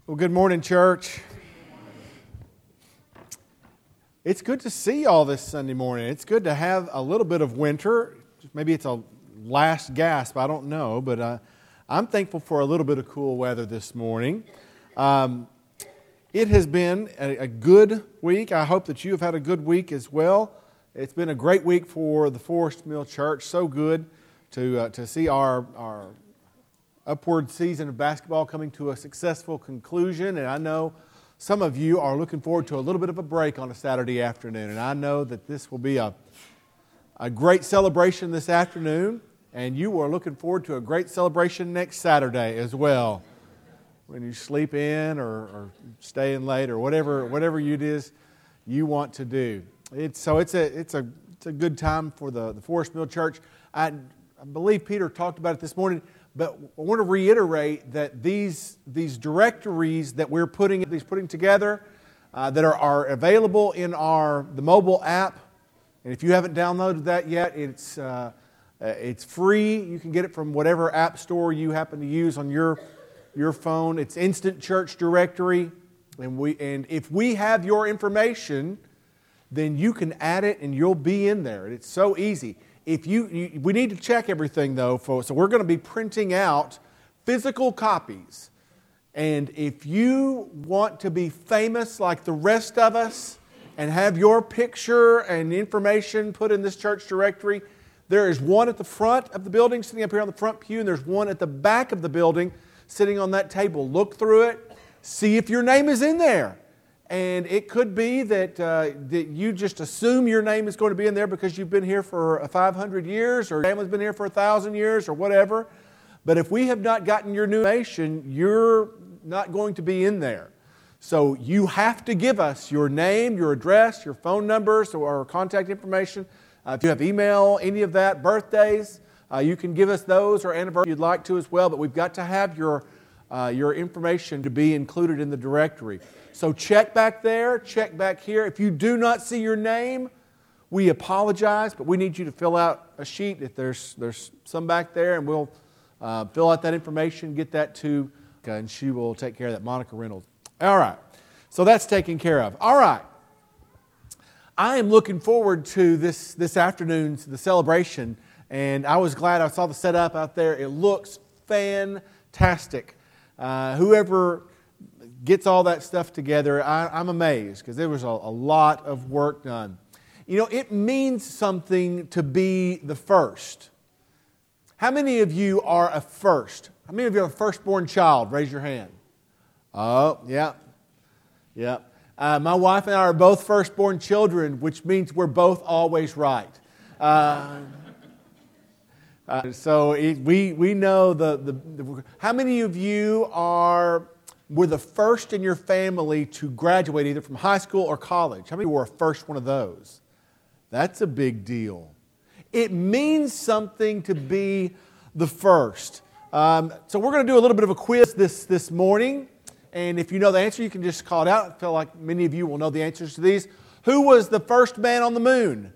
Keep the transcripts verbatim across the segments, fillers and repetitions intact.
Well, good morning, church. It's good to see y'all this Sunday morning. It's good to have a little bit of winter. Maybe it's a last gasp, I don't know, but uh, I'm thankful for a little bit of cool weather this morning. Um, it has been a, a good week. I hope that you have had a good week as well. It's been a great week for the Forest Mill Church. So good to uh, to see our our upward season of basketball coming to a successful conclusion, and I know some of you are looking forward to a little bit of a break on a Saturday afternoon, and I know that this will be a, a great celebration this afternoon, and you are looking forward to a great celebration next Saturday as well, when you sleep in or, or stay in late or whatever whatever it is you want to do. It's, so it's a it's a it's a good time for the, the Forest Mill Church. I, I believe Peter talked about it this morning. But I want to reiterate that these, these directories that we're putting, these putting together uh, that are, are available in our the mobile app, and if you haven't downloaded that yet, it's uh, it's free. You can get it from whatever app store you happen to use on your your phone. It's Instant Church Directory, and we and if we have your information, then you can add it and you'll be in there. It's so easy. If you, you, we need to check everything though, folks. So we're going to be printing out physical copies. And if you want to be famous like the rest of us and have your picture and information put in this church directory, there is one at the front of the building sitting up here on the front pew, and there's one at the back of the building sitting on that table. Look through it, see if your name is in there. And it could be that, uh, that you just assume your name is going to be in there because you've been here for five hundred years, or your family's been here for one thousand years, or whatever. But if we have not gotten your new information, you're not going to be in there. So you have to give us your name, your address, your phone numbers, or contact information. Uh, if you have email, any of that, birthdays, uh, you can give us those, or anniversaries you'd like to as well. But we've got to have your, uh, your information to be included in the directory. So check back there, check back here. If you do not see your name, we apologize, but we need you to fill out a sheet. If there's there's some back there, and we'll uh, fill out that information, get that to, and she will take care of that, Monica Reynolds. All right, so that's taken care of. All right, I am looking forward to this, this afternoon's the celebration, and I was glad I saw the setup out there. It looks fantastic. Uh, whoever gets all that stuff together, I, I'm amazed because there was a, a lot of work done. You know, it means something to be the first. How many of you are a first? How many of you are a firstborn child? Raise your hand. Oh, yeah. Yeah. Uh, my wife and I are both firstborn children, which means we're both always right. Uh, uh, so it, we we know the, the, the... How many of you are... were the first in your family to graduate either from high school or college? How many were a first one of those? That's a big deal. It means something to be the first. Um, so we're going to do a little bit of a quiz this, this morning. And if you know the answer, you can just call it out. I feel like many of you will know the answers to these. Who was the first man on the moon?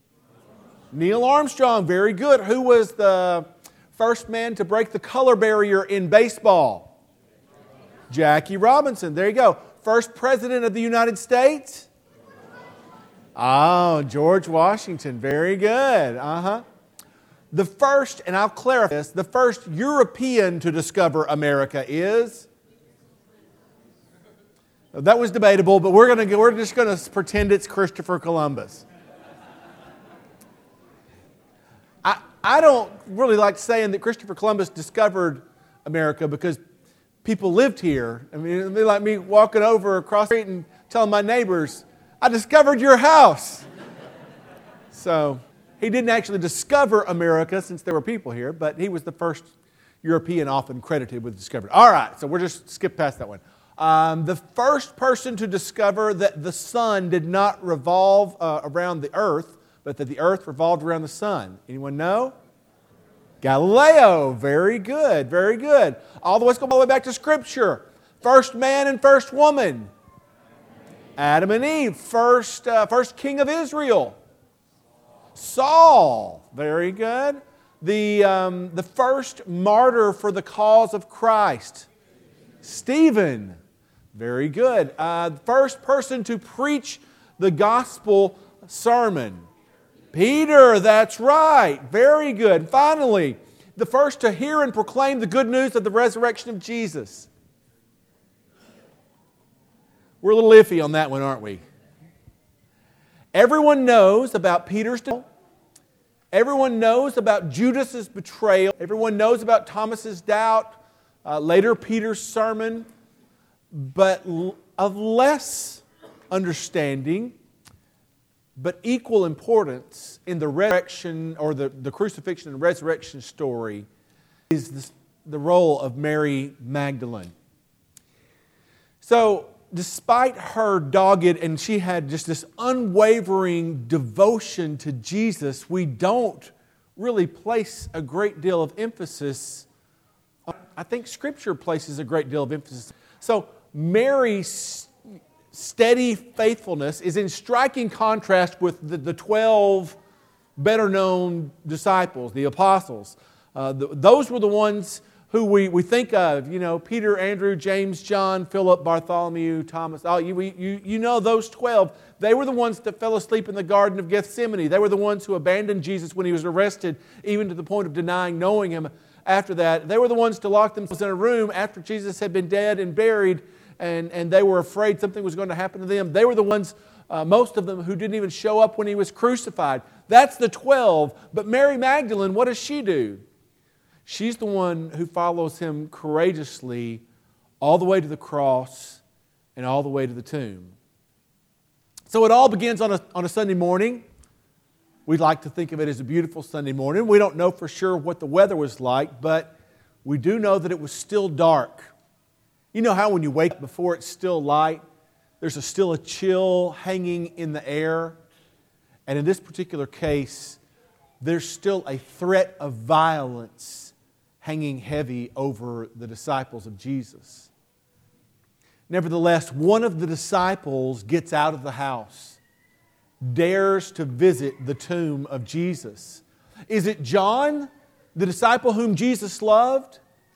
Neil Armstrong. Very good. Who was the first man to break the color barrier in baseball? Jackie Robinson. There you go. First president of the United States? Oh, George Washington. Very good. Uh-huh. The first, and I'll clarify this, the first European to discover America is? That was debatable, but we're going to we're just going to pretend it's Christopher Columbus. I I don't really like saying that Christopher Columbus discovered America because people lived here. I mean, it'd be like me walking over across the street and telling my neighbors, I discovered your house. So he didn't actually discover America since there were people here, but he was the first European often credited with discovery. All right, so we'll just skip past that one. Um, the first person to discover that the sun did not revolve uh, around the earth, but that the earth revolved around the sun. Anyone know? Galileo. Very good, very good. All the way, let's go all the way back to Scripture. First man and first woman. Adam and Eve. First, uh, first king of Israel. Saul. Very good. The, um, the first martyr for the cause of Christ. Stephen. Very good. Uh, first person to preach the gospel sermon. Peter, that's right. Very good. Finally, the first to hear and proclaim the good news of the resurrection of Jesus. We're a little iffy on that one, aren't we? Everyone knows about Peter's death. Everyone knows about Judas's betrayal. Everyone knows about Thomas's doubt. Uh, later, Peter's sermon. But of less understanding, but equal importance in the resurrection or the, the crucifixion and resurrection story is this, the role of Mary Magdalene. So, despite her dogged, and she had just this unwavering devotion to Jesus, we don't really place a great deal of emphasis. I think Scripture places a great deal of emphasis. So, Mary's steady faithfulness is in striking contrast with the, the twelve better-known disciples, the apostles. Uh, the, those were the ones who we, we think of, you know, Peter, Andrew, James, John, Philip, Bartholomew, Thomas. Oh, you, you, you know those twelve. They were the ones that fell asleep in the Garden of Gethsemane. They were the ones who abandoned Jesus when He was arrested, even to the point of denying knowing Him after that. They were the ones to lock themselves in a room after Jesus had been dead and buried, and, and they were afraid something was going to happen to them. They were the ones, uh, most of them, who didn't even show up when He was crucified. That's the twelve. But Mary Magdalene, what does she do? She's the one who follows Him courageously all the way to the cross and all the way to the tomb. So it all begins on a, on a Sunday morning. We'd like to think of it as a beautiful Sunday morning. We don't know for sure what the weather was like, but we do know that it was still dark. You know how when you wake up before it's still light, there's a, still a chill hanging in the air? And in this particular case, there's still a threat of violence hanging heavy over the disciples of Jesus. Nevertheless, one of the disciples gets out of the house, dares to visit the tomb of Jesus. Is it John, the disciple whom Jesus loved?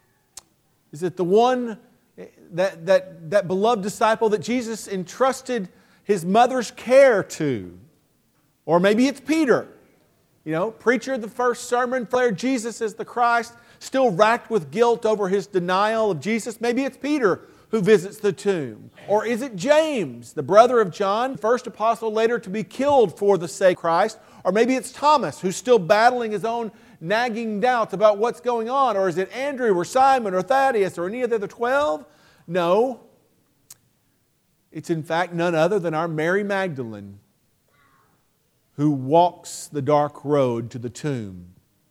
Is it the one, that, that, that beloved disciple that Jesus entrusted His mother's care to? Or maybe it's Peter. You know, preacher of the first sermon, declared Jesus as the Christ, still racked with guilt over his denial of Jesus. Maybe it's Peter who visits the tomb. Or is it James, the brother of John, first apostle later to be killed for the sake of Christ? Or maybe it's Thomas, who's still battling his own nagging doubts about what's going on. Or is it Andrew or Simon or Thaddeus or any of the other twelve? No. It's in fact none other than our Mary Magdalene, who walks the dark road to the tomb.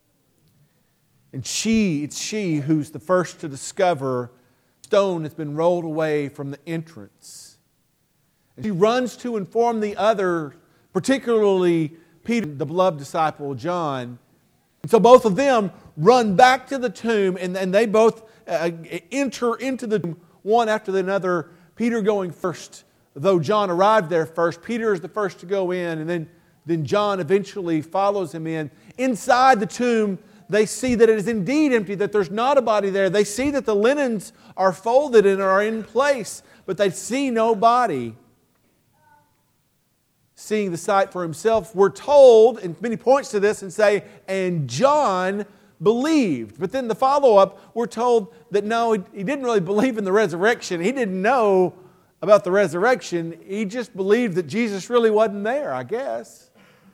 And she, it's she who's the first to discover stone has been rolled away from the entrance. And she runs to inform the other, particularly Peter, the beloved disciple, John. And so both of them run back to the tomb, and, and they both uh, enter into the tomb, one after another, Peter going first. Though John arrived there first, Peter is the first to go in, and then, then John eventually follows him in. Inside the tomb, they see that it is indeed empty, that there's not a body there. They see that the linens are folded and are in place, but they see no body. Seeing the sight for himself, we're told, and many points to this and say, and John believed. But then the follow-up, we're told that no, he didn't really believe in the resurrection. He didn't know about the resurrection. He just believed that Jesus really wasn't there, I guess.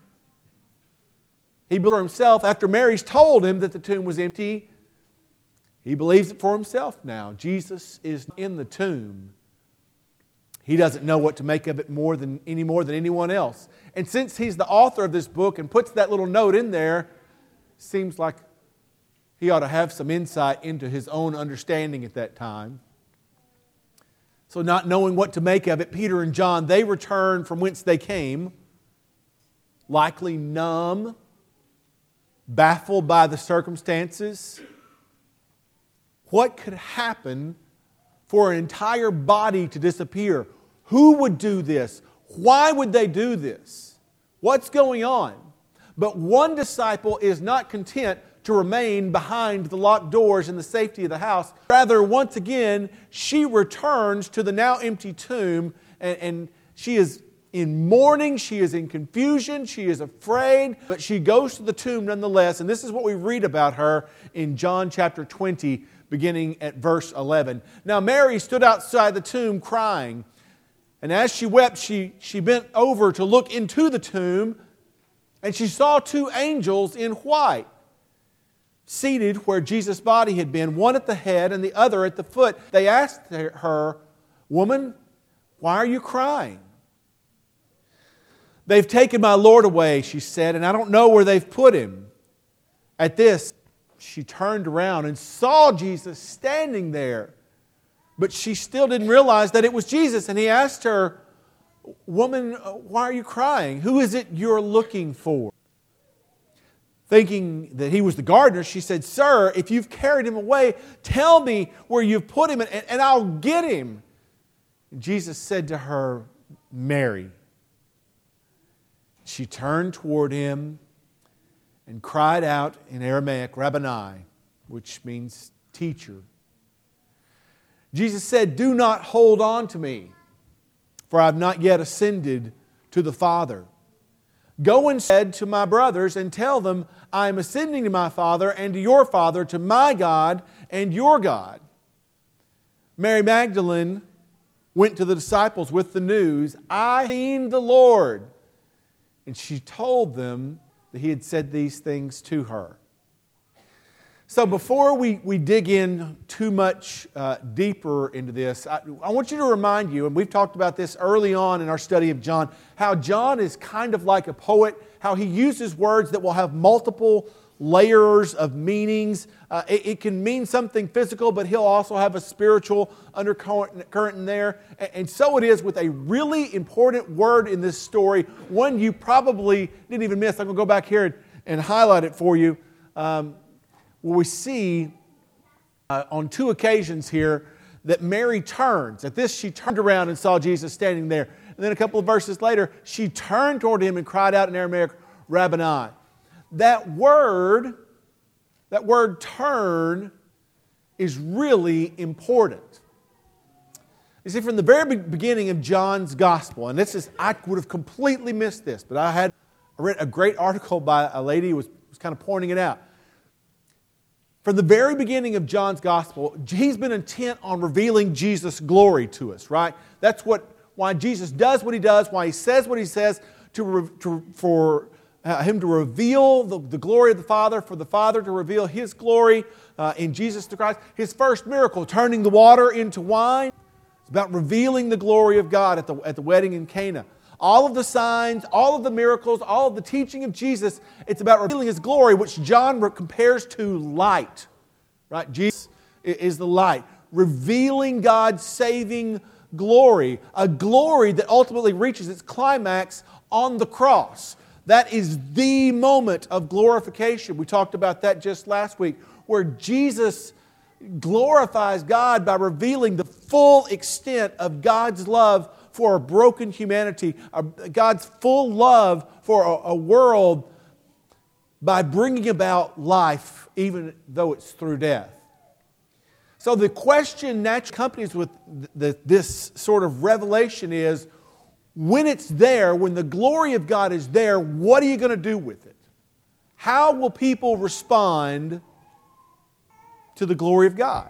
He believed for himself after Mary's told him that the tomb was empty. He believes it for himself now. Jesus is in the tomb. He doesn't know what to make of it more than any more than anyone else. And since he's the author of this book and puts that little note in there, seems like he ought to have some insight into his own understanding at that time. So not knowing what to make of it, Peter and John, they return from whence they came, likely numb, baffled by the circumstances. What could happen for an entire body to disappear? Who would do this? Why would they do this? What's going on? But one disciple is not content to remain behind the locked doors in the safety of the house. Rather, once again, she returns to the now empty tomb, and, and she is in mourning, she is in confusion, she is afraid, but she goes to the tomb nonetheless. And this is what we read about her in John chapter twenty, beginning at verse eleven. Now Mary stood outside the tomb crying, and as she wept, she, she bent over to look into the tomb, and she saw two angels in white, seated where Jesus' body had been, one at the head and the other at the foot. They asked her, "Woman, why are you crying?" "They've taken my Lord away," she said, "and I don't know where they've put Him." At this, she turned around and saw Jesus standing there. But she still didn't realize that it was Jesus. And He asked her, "Woman, why are you crying? Who is it you're looking for?" Thinking that He was the gardener, she said, "Sir, if you've carried Him away, tell me where you've put Him, and, and I'll get Him." And Jesus said to her, "Mary." She turned toward Him and cried out in Aramaic, "Rabboni," which means teacher. Jesus said, "Do not hold on to me, for I have not yet ascended to the Father. Go instead to my brothers and tell them, I am ascending to my Father and to your Father, to my God and your God." Mary Magdalene went to the disciples with the news, "I have seen the Lord." And she told them that He had said these things to her. So before we, we dig in too much uh, deeper into this, I, I want you to remind you, and we've talked about this early on in our study of John, how John is kind of like a poet, how he uses words that will have multiple layers of meanings. Uh, it, it can mean something physical, but he'll also have a spiritual undercurrent current in there. And, and so it is with a really important word in this story, one you probably didn't even miss. I'm going to go back here and, and highlight it for you. Um, where we see uh, on two occasions here that Mary turns. At this, she turned around and saw Jesus standing there. And then a couple of verses later, she turned toward Him and cried out in Aramaic, "Rabboni." That word, that word turn, is really important. You see, from the very beginning of John's Gospel, and this is, I would have completely missed this, but I had I read a great article by a lady who was, was kind of pointing it out. From the very beginning of John's Gospel, he's been intent on revealing Jesus' glory to us, right? That's what why Jesus does what He does, why He says what He says, to, to for uh, Him to reveal the, the glory of the Father, for the Father to reveal His glory uh, in Jesus the Christ. His first miracle, turning the water into wine, it's about revealing the glory of God at the, at the wedding in Cana. All of the signs, all of the miracles, all of the teaching of Jesus, it's about revealing His glory, which John compares to light. Right? Jesus is the light, revealing God's saving glory, a glory that ultimately reaches its climax on the cross. That is the moment of glorification. We talked about that just last week, where Jesus glorifies God by revealing the full extent of God's love for a broken humanity, God's full love for a, a world by bringing about life, even though it's through death. So the question naturally accompanies with the, this sort of revelation is, when it's there, when the glory of God is there, what are you going to do with it? How will people respond to the glory of God?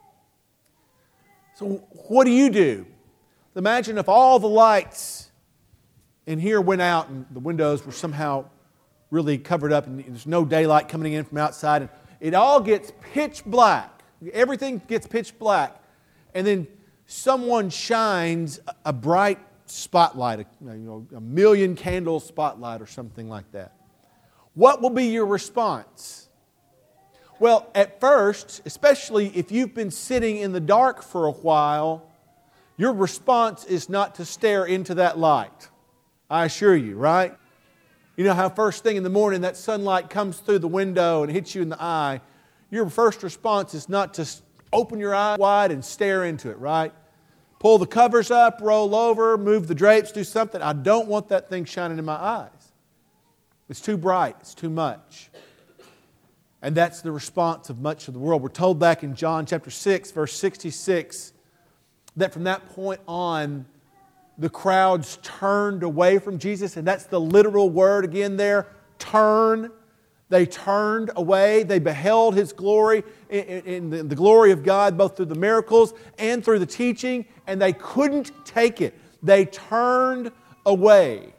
So what do you do? Imagine if all the lights in here went out and the windows were somehow really covered up and there's no daylight coming in from outside, and it all gets pitch black. Everything gets pitch black. And then someone shines a bright spotlight, a, you know, a million candle spotlight or something like that. What will be your response? Well, at first, especially if you've been sitting in the dark for a while, your response is not to stare into that light. I assure you, right? You know how first thing in the morning that sunlight comes through the window and hits you in the eye. Your first response is not to open your eye wide and stare into it, right? Pull the covers up, roll over, move the drapes, do something. I don't want that thing shining in my eyes. It's too bright. It's too much. And that's the response of much of the world. We're told back in John chapter six, verse sixty-six, that from that point on, the crowds turned away from Jesus. And that's the literal word again there, turn. They turned away. They beheld His glory, in the glory of God, both through the miracles and through the teaching, and they couldn't take it. They turned away.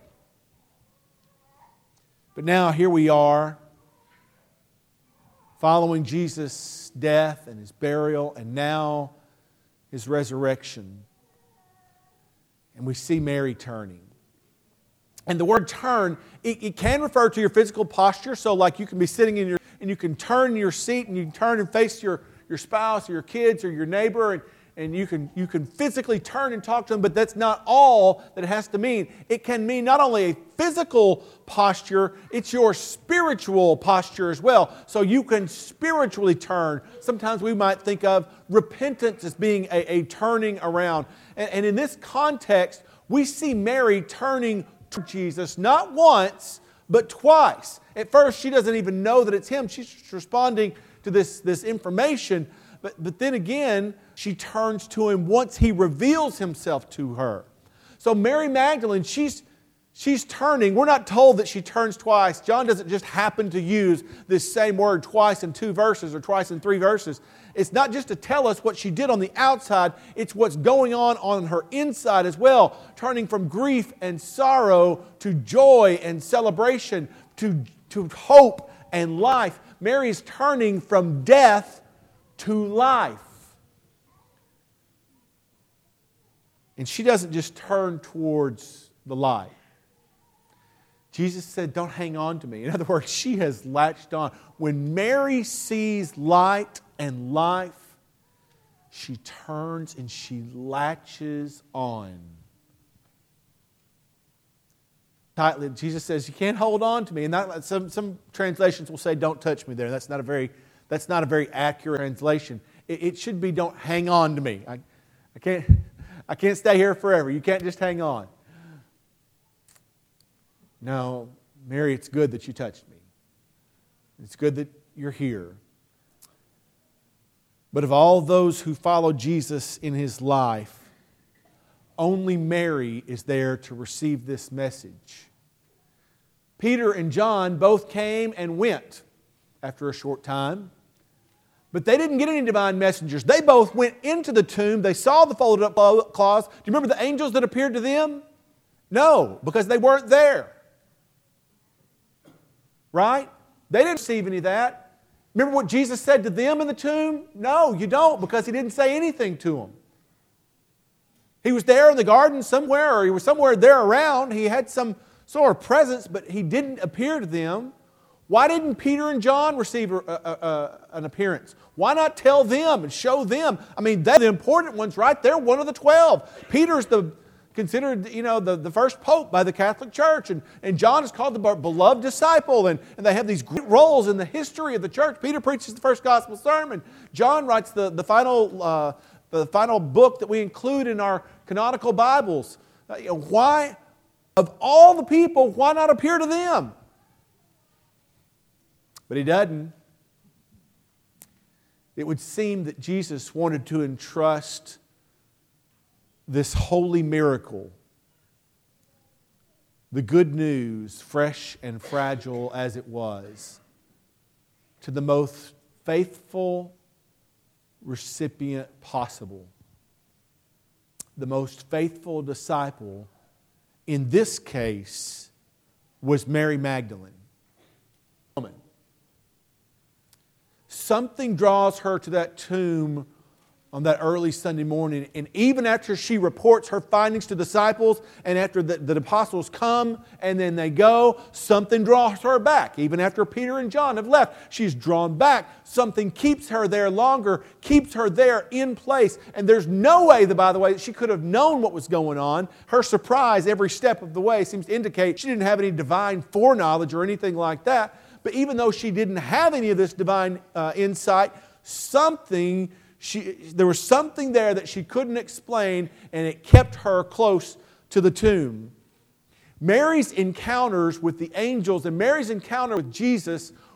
But now here we are, following Jesus' death and His burial and now His resurrection. And we see Mary turning. And the word turn, it, it can refer to your physical posture. So like you can be sitting in your, and you can turn your seat and you can turn and face your, your spouse or your kids or your neighbor, and, and you can, you can physically turn and talk to them, but that's not all that it has to mean. It can mean not only a physical posture, it's your spiritual posture as well. So you can spiritually turn. Sometimes we might think of repentance as being a, a turning around. And, and in this context, we see Mary turning to Jesus not once, but twice. At first, she doesn't even know that it's Him. She's responding to this, this information. But, but then again, she turns to Him once He reveals Himself to her. So Mary Magdalene, she's, she's turning. We're not told that she turns twice. John doesn't just happen to use this same word twice in two verses or twice in three verses. It's not just to tell us what she did on the outside. It's what's going on on her inside as well. Turning from grief and sorrow to joy and celebration, to, to hope and life. Mary's turning from death to life. And she doesn't just turn towards the light. Jesus said, don't hang on to me. In other words, she has latched on. When Mary sees light and life, she turns and she latches on. Tightly, Jesus says, you can't hold on to me. And that, some, some translations will say, don't touch me there. That's not a very, that's not a very accurate translation. It, it should be, don't hang on to me. I, I can't, I can't stay here forever. You can't just hang on. No, Mary, it's good that you touched me. It's good that you're here. But of all those who follow Jesus in His life, only Mary is there to receive this message. Peter and John both came and went after a short time. But they didn't get any divine messengers. They both went into the tomb. They saw the folded up cloths. Do you remember the angels that appeared to them? No, because they weren't there. Right? They didn't receive any of that. Remember what Jesus said to them in the tomb? No, you don't, because He didn't say anything to them. He was there in the garden somewhere, or He was somewhere there around. He had some sort of presence, but He didn't appear to them. Why didn't Peter and John receive a, a, a, an appearance? Why not tell them and show them? I mean, they're the important ones, right? They're one of the twelve. Peter's the considered, you know, the, the first pope by the Catholic Church. And, and John is called the beloved disciple. And, and they have these great roles in the history of the church. Peter preaches the first gospel sermon. John writes the, the, final, uh, the final book that we include in our canonical Bibles. Uh, you know, why, of all the people, why not appear to them? But He doesn't. It would seem that Jesus wanted to entrust this holy miracle, the good news, fresh and fragile as it was, to the most faithful recipient possible. The most faithful disciple, in this case, was Mary Magdalene. Something draws her to that tomb on that early Sunday morning. And even after she reports her findings to disciples, and after the, the apostles come and then they go, something draws her back. Even after Peter and John have left, she's drawn back. Something keeps her there longer, keeps her there in place. And there's no way, by the way, that she could have known what was going on. Her surprise every step of the way seems to indicate she didn't have any divine foreknowledge or anything like that. But even though she didn't have any of this divine uh, insight, something She, there was something there that she couldn't explain, and it kept her close to the tomb. Mary's encounters with the angels and Mary's encounter with Jesus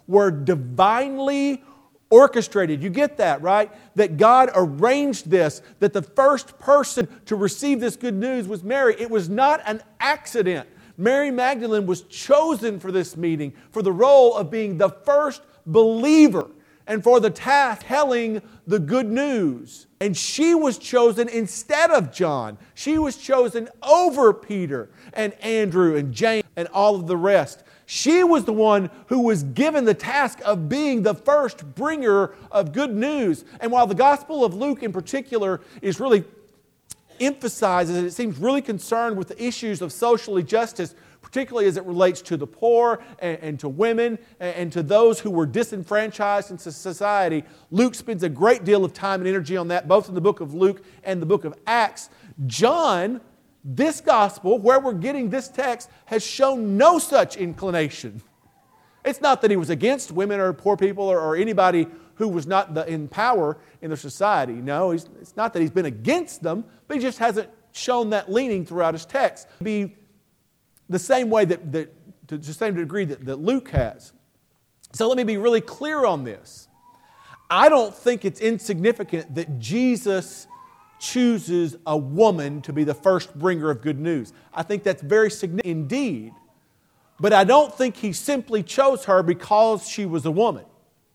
were divinely orchestrated. You get that, right? That God arranged this, that the first person to receive this good news was Mary. It was not an accident. Mary Magdalene was chosen for this meeting, for the role of being the first believer and for the task telling the good news. And she was chosen instead of John. She was chosen over Peter and Andrew and James and all of the rest. She was the one who was given the task of being the first bringer of good news. And while the Gospel of Luke in particular is really emphasizes and it seems really concerned with the issues of social justice, particularly as it relates to the poor and, and to women and, and to those who were disenfranchised in society, Luke spends a great deal of time and energy on that, both in the book of Luke and the book of Acts. John, this gospel, where we're getting this text, has shown no such inclination. It's not that he was against women or poor people or, or anybody who was not the, in power in their society. No, he's, it's not that he's been against them, but he just hasn't shown that leaning throughout his text. Be the same way that, that to the same degree that, that Luke has. So let me be really clear on this. I don't think it's insignificant that Jesus chooses a woman to be the first bringer of good news. I think that's very significant indeed. But I don't think he simply chose her because she was a woman.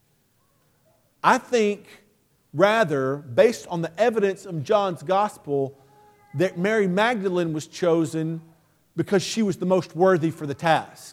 I think, rather, based on the evidence of John's gospel, that Mary Magdalene was chosen because she was the most worthy for the task.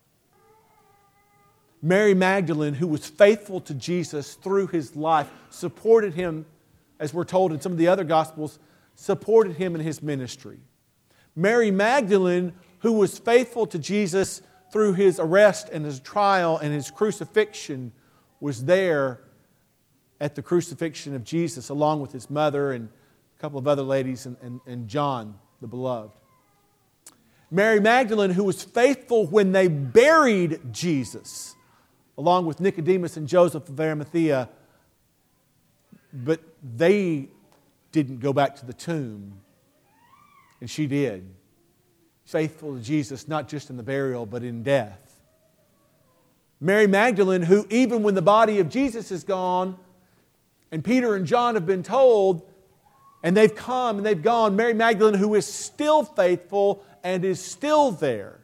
Mary Magdalene, who was faithful to Jesus through his life, supported him, as we're told in some of the other Gospels, supported him in his ministry. Mary Magdalene, who was faithful to Jesus through his arrest and his trial and his crucifixion, was there at the crucifixion of Jesus along with his mother and a couple of other ladies and, and, and John, the beloved. Mary Magdalene, who was faithful when they buried Jesus, along with Nicodemus and Joseph of Arimathea, but they didn't go back to the tomb, and she did. Faithful to Jesus, not just in the burial, but in death. Mary Magdalene, who even when the body of Jesus is gone, and Peter and John have been told, and they've come and they've gone, Mary Magdalene, who is still faithful and is still there.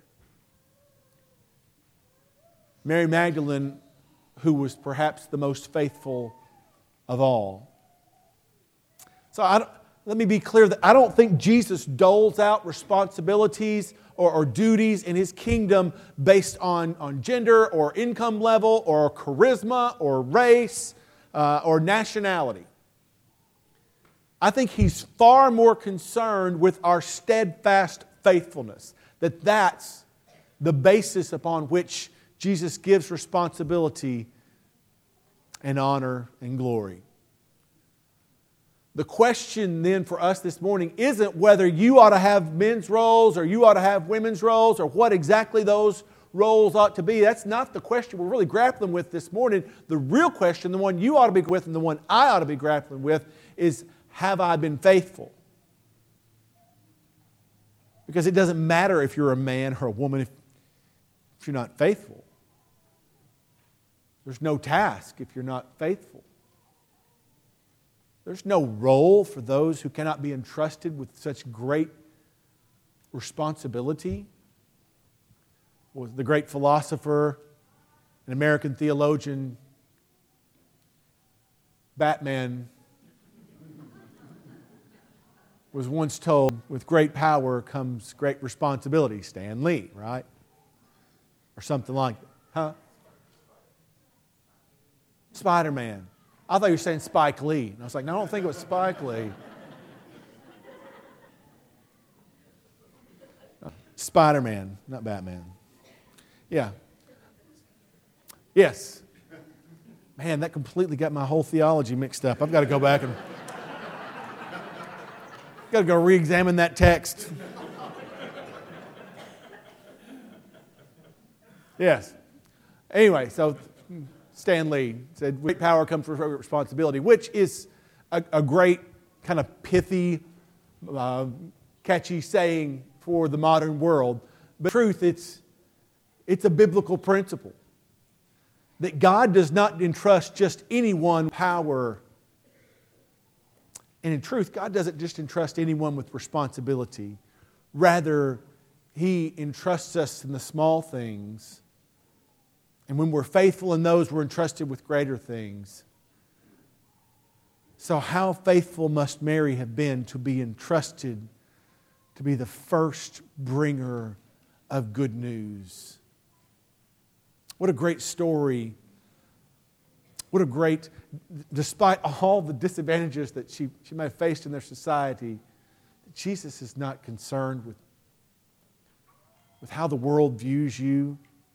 Mary Magdalene, who was perhaps the most faithful of all. So I don't, let me be clear that I don't think Jesus doles out responsibilities or, or duties in His kingdom based on, on gender or income level or charisma or race uh, or nationality. I think He's far more concerned with our steadfast faithfulness. That that's the basis upon which Jesus gives responsibility and honor and glory. The question then for us this morning isn't whether you ought to have men's roles or you ought to have women's roles or what exactly those roles ought to be. That's not the question we're really grappling with this morning. The real question, the one you ought to be with and the one I ought to be grappling with, is have I been faithful? Because it doesn't matter if you're a man or a woman if, if you're not faithful. There's no task if you're not faithful. There's no role for those who cannot be entrusted with such great responsibility. Was the great philosopher and American theologian Batman was once told, with great power comes great responsibility. Stan Lee, right? Or something like that. Huh? Spider-Man. I thought you were saying Spike Lee. And I was like, no, I don't think it was Spike Lee. Spider-Man, not Batman. Yeah. Yes. Man, that completely got my whole theology mixed up. I've got to go back and... got to go re-examine that text. Yes. Anyway, so... Stan Lee said, great power comes with responsibility, which is a, a great kind of pithy, uh, catchy saying for the modern world. But in truth, it's, it's a biblical principle. that God does not entrust just anyone with power. And in truth, God doesn't just entrust anyone with responsibility. Rather, He entrusts us in the small things. And when we're faithful in those, we're entrusted with greater things. So how faithful must Mary have been to be entrusted to be the first bringer of good news? What a great story. What a great, despite all the disadvantages that she, she may have faced in their society, Jesus is not concerned with, with how the world views you.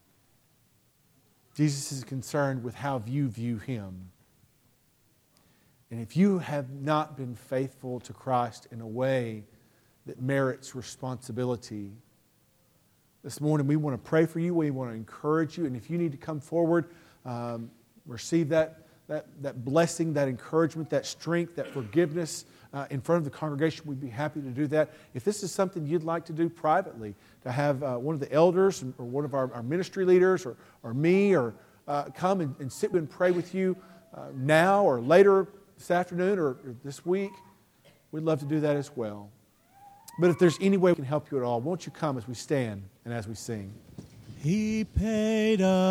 Jesus is concerned with how you view Him. And if you have not been faithful to Christ in a way that merits responsibility, this morning we want to pray for you. We want to encourage you. And if you need to come forward, um, receive that, that, that blessing, that encouragement, that strength, that forgiveness uh, in front of the congregation, we'd be happy to do that. If this is something you'd like to do privately, to have uh, one of the elders or one of our, our ministry leaders or, or me or uh, come and, and sit and pray with you uh, now or later this afternoon or, or this week, we'd love to do that as well. But if there's any way we can help you at all, won't you come as we stand and as we sing? He paid us.